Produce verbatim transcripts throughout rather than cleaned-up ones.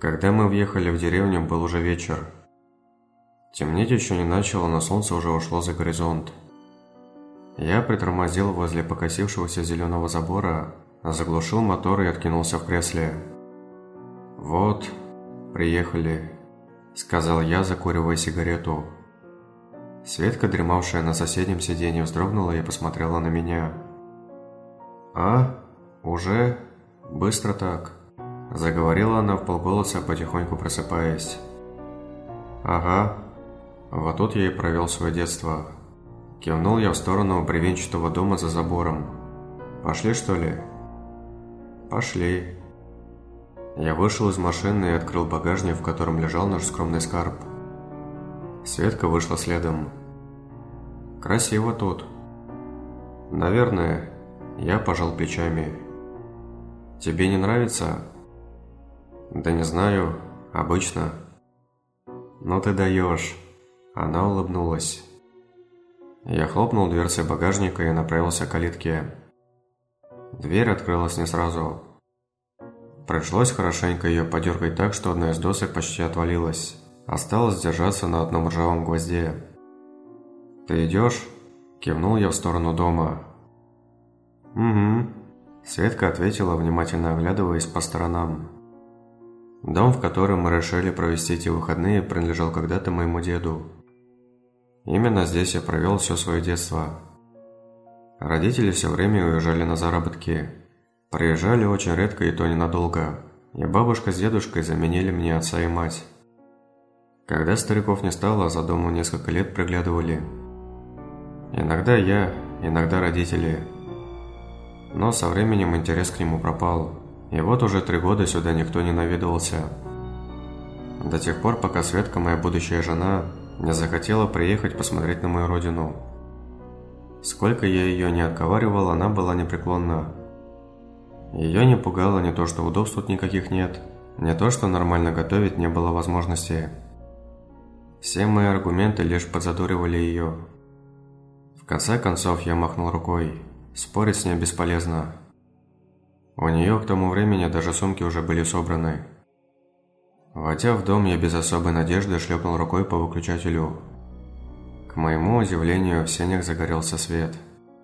Когда мы въехали в деревню, был уже вечер. Темнеть еще не начало, но солнце уже ушло за горизонт. Я притормозил возле покосившегося зеленого забора, заглушил мотор и откинулся в кресле. «Вот, приехали», – сказал я, закуривая сигарету. Светка, дремавшая на соседнем сиденье, вздрогнула и посмотрела на меня. «А? Уже? Быстро так?» – заговорила она вполголоса, потихоньку просыпаясь. «Ага, вот тут я и провел свое детство». Кивнул я в сторону бревенчатого дома за забором. «Пошли, что ли?» «Пошли». Я вышел из машины и открыл багажник, в котором лежал наш скромный скарб. Светка вышла следом. «Красиво тут». «Наверное». Я пожал плечами. «Тебе не нравится?» «Да не знаю. Обычно». «Ну ты даешь». Она улыбнулась. Я хлопнул дверцей багажника и направился к калитке. Дверь открылась не сразу. Пришлось хорошенько ее подергать так, что одна из досок почти отвалилась. Осталось держаться на одном ржавом гвозде. «Ты идешь?» – кивнул я в сторону дома. «Угу», – Светка ответила, внимательно оглядываясь по сторонам. Дом, в котором мы решили провести эти выходные, принадлежал когда-то моему деду. Именно здесь я провел все свое детство. Родители все время уезжали на заработки. Приезжали очень редко и то ненадолго. И бабушка с дедушкой заменили мне отца и мать. Когда стариков не стало, за домом несколько лет приглядывали. Иногда я, иногда родители. Но со временем интерес к нему пропал. И вот уже три года сюда никто не наведывался. До тех пор, пока Светка, моя будущая жена, не захотела приехать посмотреть на мою родину. Сколько я ее не отговаривал, она была непреклонна. Ее не пугало не то, что удобств тут никаких нет, не то, что нормально готовить не было возможности. Все мои аргументы лишь подзадоривали ее. В конце концов я махнул рукой. Спорить с ней бесполезно. У нее к тому времени даже сумки уже были собраны. Войдя в дом, я без особой надежды шлепнул рукой по выключателю. К моему удивлению, в сенях загорелся свет.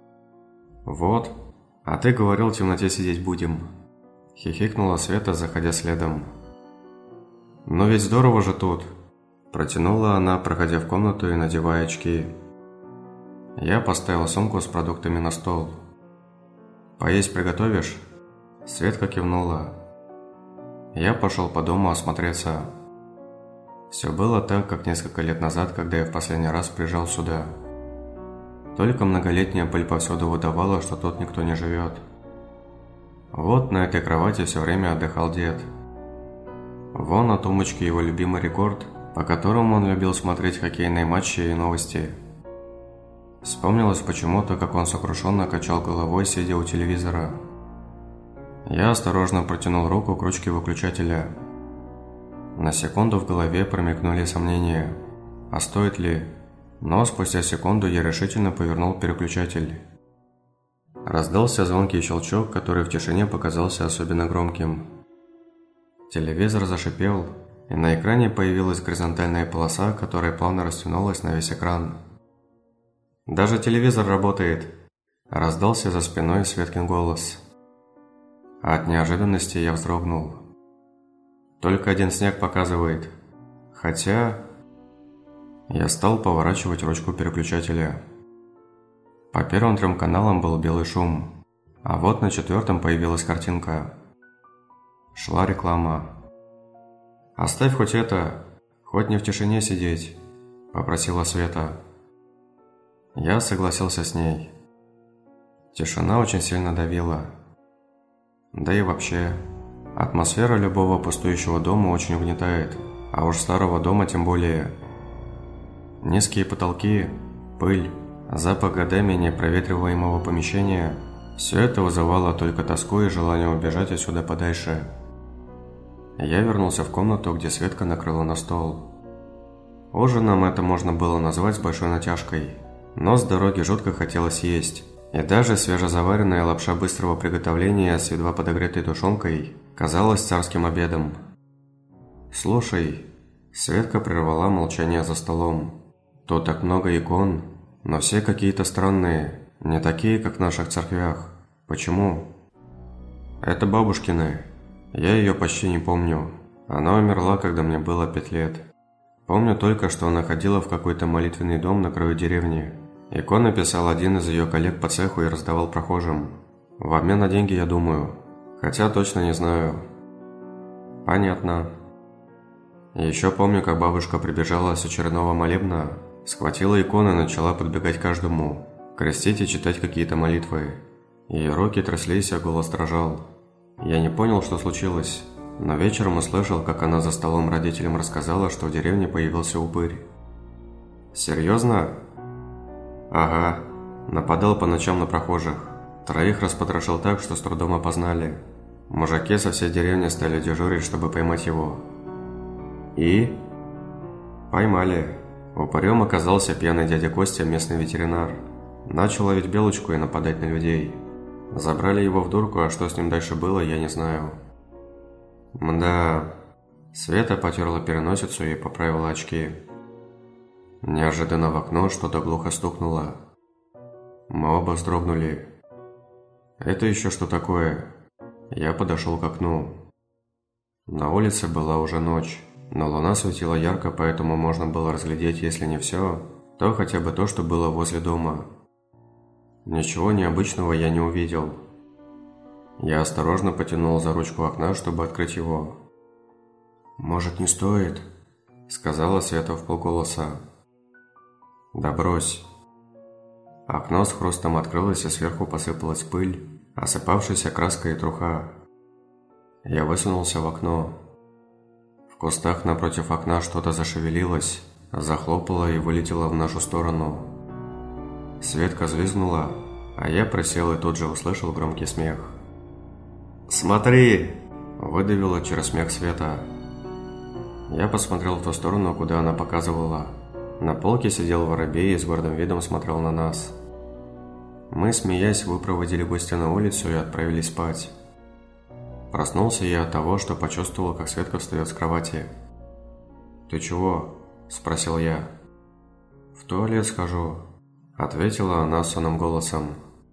«Вот, а ты говорил, в темноте сидеть будем», – хихикнула Света, заходя следом. «Но ведь здорово же тут», – протянула она, проходя в комнату и надевая очки. Я поставил сумку с продуктами на стол. «Поесть приготовишь?» Светка кивнула. Я пошел по дому осмотреться. Все было так, как несколько лет назад, когда я в последний раз приезжал сюда. Только многолетняя пыль повсюду выдавала, что тут никто не живет. Вот на этой кровати все время отдыхал дед. Вон на тумбочке его любимый рекорд, по которому он любил смотреть хоккейные матчи и новости. Вспомнилось почему-то, как он сокрушенно качал головой, сидя у телевизора. Я осторожно протянул руку к ручке выключателя. На секунду в голове промелькнули сомнения, а стоит ли, но спустя секунду я решительно повернул переключатель. Раздался звонкий щелчок, который в тишине показался особенно громким. Телевизор зашипел, и на экране появилась горизонтальная полоса, которая плавно растянулась на весь экран. «Даже телевизор работает!» – раздался за спиной Светкин голос. От неожиданности я вздрогнул. Только один снег показывает. Хотя... Я стал поворачивать ручку переключателя. По первым трем каналам был белый шум, а вот на четвертом появилась картинка. Шла реклама. «Оставь хоть это, хоть не в тишине сидеть», – попросила Света. Я согласился с ней. Тишина очень сильно давила. Да и вообще, атмосфера любого пустующего дома очень угнетает, а уж старого дома тем более. Низкие потолки, пыль, запах годами непроветриваемого помещения – все это вызывало только тоску и желание убежать отсюда подальше. Я вернулся в комнату, где Светка накрыла на стол. Ужином это можно было назвать с большой натяжкой, но с дороги жутко хотелось есть. И даже свежезаваренная лапша быстрого приготовления с едва подогретой тушенкой казалась царским обедом. «Слушай», Светка прервала молчание за столом. «Тут так много икон, но все какие-то странные, не такие, как в наших церквях. Почему?» «Это бабушкины. Я ее почти не помню. Она умерла, когда мне было пять лет. Помню только, что она ходила в какой-то молитвенный дом на краю деревни. Иконы писал один из ее коллег по цеху и раздавал прохожим. В обмен на деньги, я думаю. Хотя точно не знаю». «Понятно». Еще помню, как бабушка прибежала с очередного молебна, схватила иконы и начала подбегать к каждому, крестить и читать какие-то молитвы. Ее руки тряслись, а голос дрожал. Я не понял, что случилось, но вечером услышал, как она за столом родителям рассказала, что в деревне появился упырь. «Серьезно?» «Ага. Нападал по ночам на прохожих. Троих распотрошил так, что с трудом опознали. Мужики со всей деревни стали дежурить, чтобы поймать его». «И?» «Поймали. Упырем оказался пьяный дядя Костя, местный ветеринар. Начал ловить белочку и нападать на людей. Забрали его в дурку, а что с ним дальше было, я не знаю». «Мда...» Света потерла переносицу и поправила очки. Неожиданно в окно что-то глухо стукнуло. Мы оба вздрогнули. «Это еще что такое?» Я подошел к окну. На улице была уже ночь, но луна светила ярко, поэтому можно было разглядеть, если не все, то хотя бы то, что было возле дома. Ничего необычного я не увидел. Я осторожно потянул за ручку окна, чтобы открыть его. «Может, не стоит?» – сказала Света вполголоса. «Да брось». Окно с хрустом открылось, и сверху посыпалась пыль, осыпавшаяся краска и труха. Я высунулся в окно. В кустах напротив окна что-то зашевелилось, захлопало и вылетело в нашу сторону. Светка взвизгнула, а я присел и тут же услышал громкий смех. «Смотри!» – выдавила через смех Света. Я посмотрел в ту сторону, куда она показывала. На полке сидел воробей и с гордым видом смотрел на нас. Мы, смеясь, выпроводили гостя на улицу и отправились спать. Проснулся я от того, что почувствовал, как Светка встает с кровати. «Ты чего?» – спросил я. «В туалет схожу», – ответила она сонным голосом.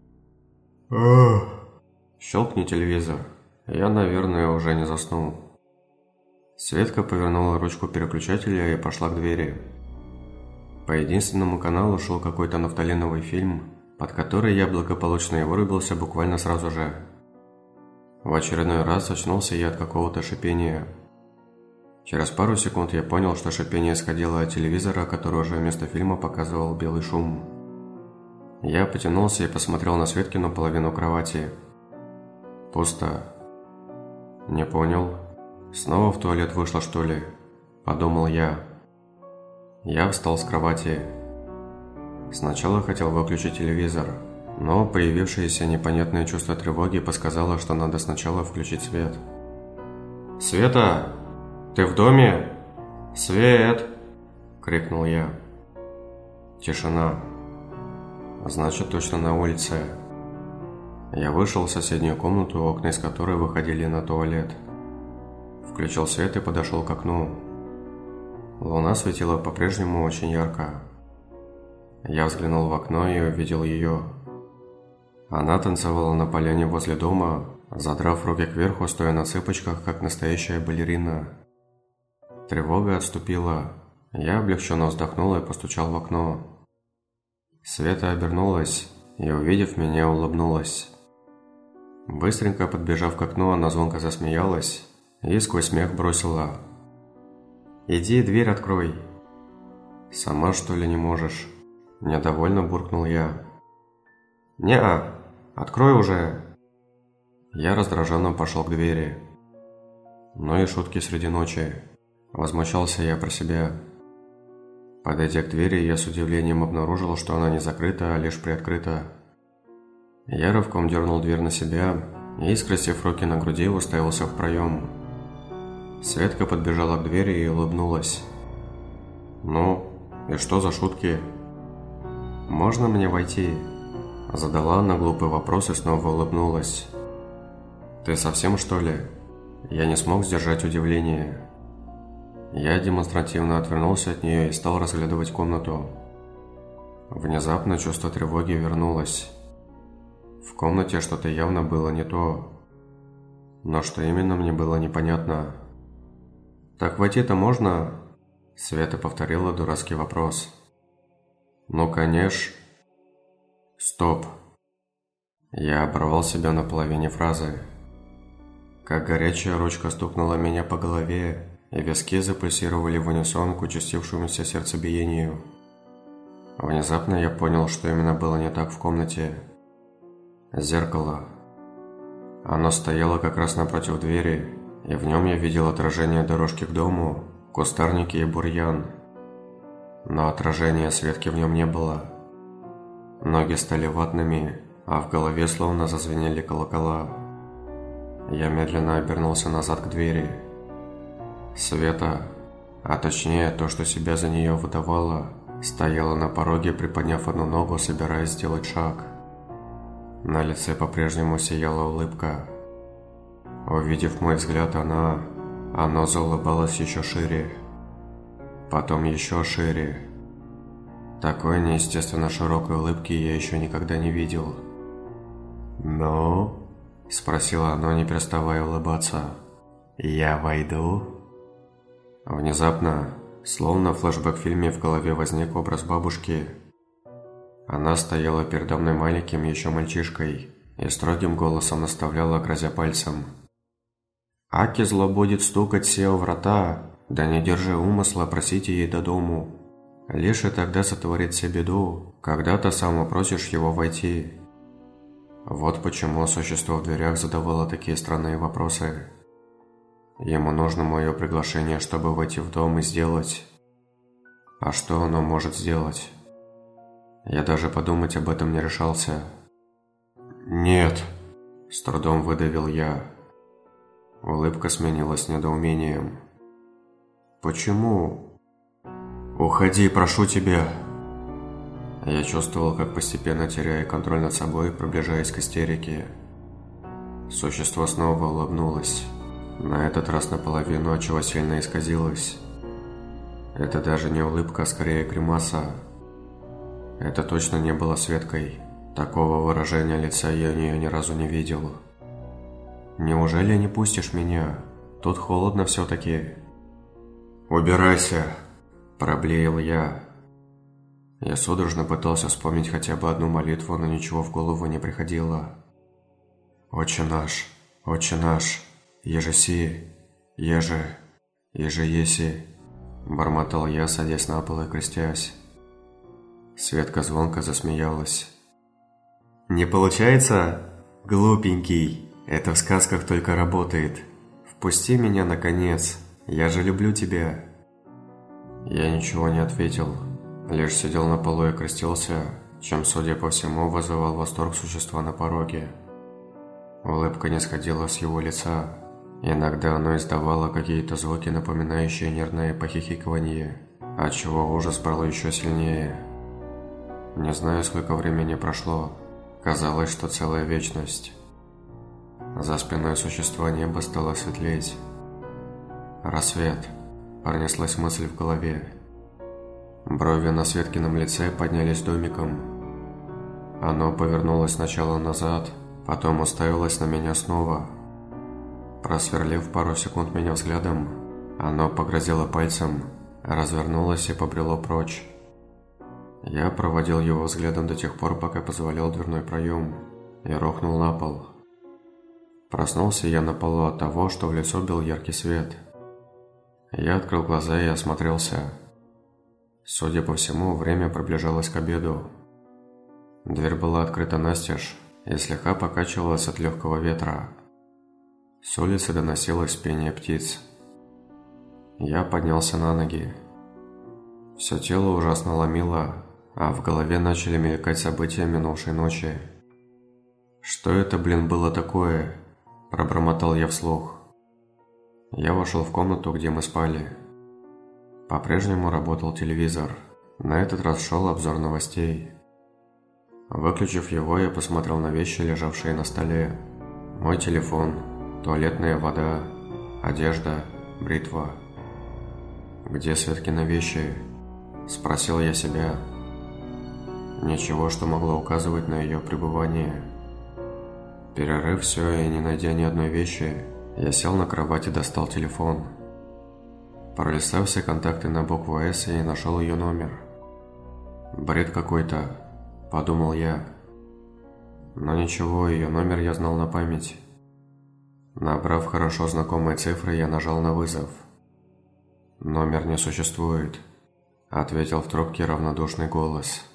«Щелкни телевизор. Я, наверное, уже не заснул». Светка повернула ручку переключателя и пошла к двери. По единственному каналу шел какой-то нафталиновый фильм, под который я благополучно и вырубился буквально сразу же. В очередной раз очнулся я от какого-то шипения. Через пару секунд я понял, что шипение исходило от телевизора, который уже вместо фильма показывал белый шум. Я потянулся и посмотрел на Светкину половину кровати. Пусто. «Не понял. Снова в туалет вышла, что ли?» – подумал я. Я встал с кровати. Сначала хотел выключить телевизор, но появившееся непонятное чувство тревоги подсказало, что надо сначала включить свет. «Света! Ты в доме? Свет!» – крикнул я. Тишина. Значит, точно на улице. Я вышел в соседнюю комнату, окна из которой выходили на туалет. Включил свет и подошел к окну. Луна светила по-прежнему очень ярко. Я взглянул в окно и увидел ее. Она танцевала на поляне возле дома, задрав руки кверху, стоя на цыпочках, как настоящая балерина. Тревога отступила. Я облегченно вздохнул и постучал в окно. Света обернулась и, увидев меня, улыбнулась. Быстренько подбежав к окну, она звонко засмеялась и сквозь смех бросила: «Иди, дверь открой». «Сама, что ли, не можешь?» – недовольно буркнул я. «Не-а, открой уже». Я раздраженно пошел к двери. Ну и шутки среди ночи. Возмущался я про себя. Подойдя к двери, я с удивлением обнаружил, что она не закрыта, а лишь приоткрыта. Я рывком дернул дверь на себя и, скрестив руки на груди, уставился в проем. Светка подбежала к двери и улыбнулась. «Ну, и что за шутки?» «Можно мне войти?» Задала она глупый вопрос и снова улыбнулась. «Ты совсем, что ли?» Я не смог сдержать удивление. Я демонстративно отвернулся от нее и стал разглядывать комнату. Внезапно чувство тревоги вернулось. В комнате что-то явно было не то. Но что именно, мне было непонятно. «Так войти-то можно?» Света повторила дурацкий вопрос. «Ну, конечно». «Стоп». Я оборвал себя на половине фразы. Как горячая ручка стукнула меня по голове, и виски запульсировали в унисон к участившемуся сердцебиению. Внезапно я понял, что именно было не так в комнате. Зеркало. Оно стояло как раз напротив двери, и в нем я видел отражение дорожки к дому, кустарники и бурьян. Но отражения Светки в нем не было. Ноги стали ватными, а в голове словно зазвенели колокола. Я медленно обернулся назад к двери. Света, а точнее то, что себя за нее выдавало, стояла на пороге, приподняв одну ногу, собираясь сделать шаг. На лице по-прежнему сияла улыбка. Увидев мой взгляд, она... Она заулыбалась еще шире. Потом еще шире. Такой неестественно широкой улыбки я еще никогда не видел. «Ну?» – спросила она, не переставая улыбаться. «Я войду?» Внезапно, словно в флешбэк-фильме, в голове возник образ бабушки. Она стояла передо мной маленьким еще мальчишкой и строгим голосом наставляла, грозя пальцем. «Аки зло будет стукать се у врата, да не держи умысла, просите ей до дому. Лишь и тогда сотворит се беду, когда ты сам упросишь его войти». Вот почему существо в дверях задавало такие странные вопросы. Ему нужно мое приглашение, чтобы войти в дом и сделать. А что оно может сделать? Я даже подумать об этом не решался. «Нет», – с трудом выдавил я. Улыбка сменилась недоумением. «Почему?» «Уходи, прошу тебя!» Я чувствовал, как постепенно теряя контроль над собой, приближаясь к истерике. Существо снова улыбнулось. На этот раз наполовину, отчего сильно исказилось. Это даже не улыбка, а скорее гримаса. Это точно не было Светкой. Такого выражения лица я у нее ни разу не видел. «Неужели не пустишь меня? Тут холодно все-таки». «Убирайся!» – проблеял я. Я судорожно пытался вспомнить хотя бы одну молитву, но ничего в голову не приходило. «Отче наш, Отче наш, еже си, еже, еже еси», – бормотал я, садясь на пол и крестясь. Светка звонко засмеялась. «Не получается? Глупенький, это в сказках только работает. Впусти меня, наконец, я же люблю тебя». Я ничего не ответил, лишь сидел на полу и крестился, чем, судя по всему, вызывал восторг существа на пороге. Улыбка не сходила с его лица. Иногда оно издавало какие-то звуки, напоминающие нервное похихикывание, отчего ужас брал еще сильнее. Не знаю, сколько времени прошло. Казалось, что целая вечность. За спиной существа небо стало светлеть. «Рассвет», – пронеслась мысль в голове. Брови на Светкином лице поднялись домиком. Оно повернулось сначала назад, потом уставилось на меня снова. Просверлив пару секунд меня взглядом, оно погрозило пальцем, развернулось и побрело прочь. Я проводил его взглядом до тех пор, пока позволял дверной проем, и рухнул на пол. Проснулся я на полу от того, что в лицо бил яркий свет. Я открыл глаза и осмотрелся. Судя по всему, время приближалось к обеду. Дверь была открыта настежь и слегка покачивалась от легкого ветра. С улицы доносилось пение птиц. Я поднялся на ноги. Все тело ужасно ломило, а в голове начали мелькать события минувшей ночи. «Что это, блин, было такое?» – пробормотал я вслух. Я вошел в комнату, где мы спали. По-прежнему работал телевизор. На этот раз шел обзор новостей. Выключив его, я посмотрел на вещи, лежавшие на столе. Мой телефон, туалетная вода, одежда, бритва. Где Светкины вещи? Спросил я себя. Ничего, что могло указывать на ее пребывание. Перерыв все и не найдя ни одной вещи, я сел на кровать и достал телефон. Пролистав все контакты на букву «С», я нашел ее номер. «Бред какой-то», – подумал я. Но ничего, ее номер я знал на память. Набрав хорошо знакомые цифры, я нажал на вызов. «Номер не существует», – ответил в трубке равнодушный голос.